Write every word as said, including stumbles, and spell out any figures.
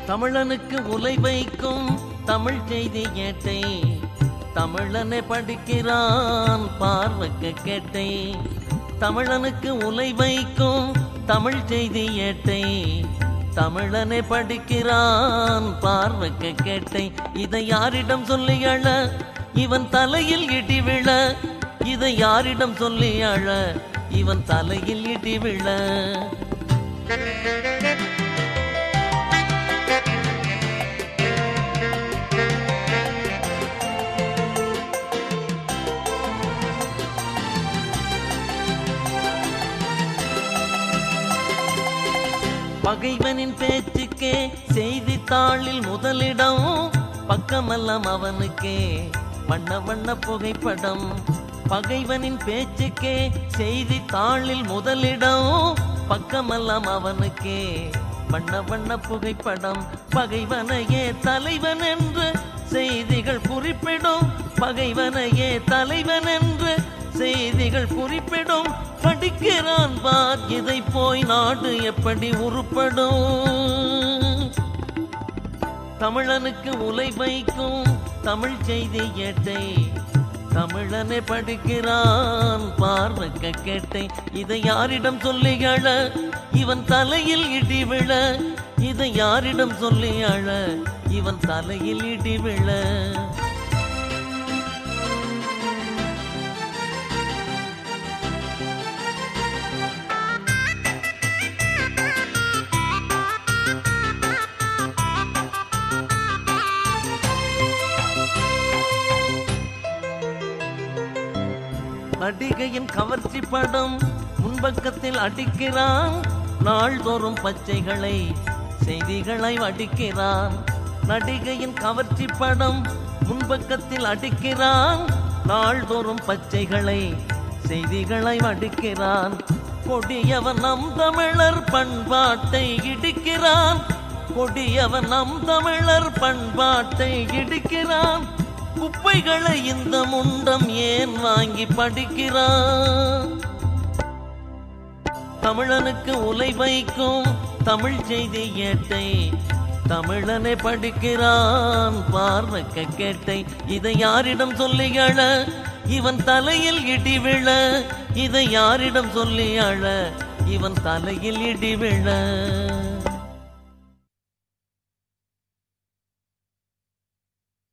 தமிழனுக்கு உலை வைக்கும் தமிழ் செய்தி ஏட்டை, தமிழனை படிக்கிறான் பார்வைக்கு கேட்டை. தமிழனுக்கு உலை வைக்கும் தமிழ் செய்தி ஏட்டை, தமிழனை படிக்கிறான் பார்வைக்கு கேட்டை. இதை யாரிடம் சொல்லி அழ இவன் தலையில் இடி விழ, இதை யாரிடம் சொல்லி அழ இவன் தலையில் இடி விழ. பகைவனின் பேச்சுக்கே செய்தித்தாளில் முதலிடம், பக்கமெல்லாம் அவனுக்கே வண்ண வண்ண புகைப்படம். பகைவனின் பேச்சுக்கே செய்தித்தாளில் முதலிடம், பக்கமெல்லாம் அவனுக்கே வண்ண வண்ண புகைப்படம். பகைவனையே தலைவன் என்று செய்திகள் குறிப்பிடும், பகைவனையே தலைவன் என்று செய்திகள் குறிப்பிடும். படிக்கிறான் பார் இதை போய் நாடு எப்படி உருப்படும். தமிழனுக்கு உலை வைக்கும் தமிழ் செய்தி ஏட்டை, தமிழனை படிக்கிறான் பார்வைக்கு கேட்டை. இதை யாரிடம் சொல்லி அழ இவன் தலையில் இடி விழ, இதை யாரிடம் சொல்லி அழ இவன் தலையில் இடி விழ. நடிகையின் கவர்ச்சி படம் முன்பக்கத்தில் அடிக்கிறான், நாள்தோறும் பச்சைகளை செய்திகளை அடிக்கிறான். நடிகையின் கவர்ச்சி படம் முன்பக்கத்தில் அடிக்கிறான், நாள்தோறும் பச்சைகளை செய்திகளை அடிக்கிறான். கொடியவன் நம் தமிழர் பண்பாட்டை இடிக்கிறான், கொடியவன் நம் தமிழர் பண்பாட்டை இடிக்கிறான். குப்பைகளை இந்த முண்டம் ஏன் வாங்கி படிக்கிறான். தமிழனுக்கு உலை வைக்கும் தமிழ் செய்தி ஏட்டை, தமிழனை படிக்கிறான் பார்வைக்கு கேட்டை. இதை யாரிடம் சொல்லி அழ இவன் தலையில் இடி விழ, இதை யாரிடம் சொல்லி அழ இவன் தலையில் இடி விழ.